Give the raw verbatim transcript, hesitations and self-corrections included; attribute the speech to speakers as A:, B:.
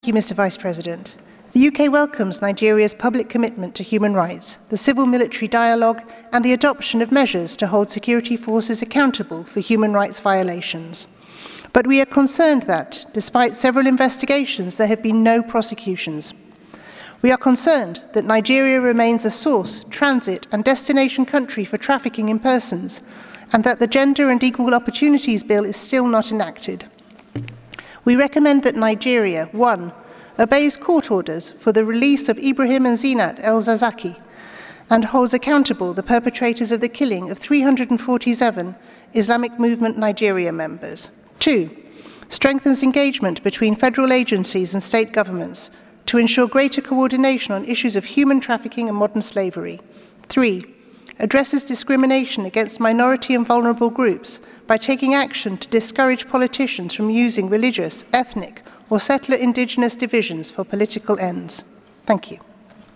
A: Thank you, Mister Vice President. The U K welcomes Nigeria's public commitment to human rights, the civil-military dialogue, and the adoption of measures to hold security forces accountable for human rights violations. But we are concerned that, despite several investigations, there have been no prosecutions. We are concerned that Nigeria remains a source, transit, and destination country for trafficking in persons, and that the Gender and Equal Opportunities Bill is still not enacted. We recommend that Nigeria, one, obeys court orders for the release of Ibrahim and Zinat el-Zakzaky and holds accountable the perpetrators of the killing of three hundred forty-seven Islamic Movement Nigeria members. Two, strengthens engagement between federal agencies and state governments to ensure greater coordination on issues of human trafficking and modern slavery. Three, addresses discrimination against minority and vulnerable groups by taking action to discourage politicians from using religious, ethnic, or settler indigenous divisions for political ends. Thank you.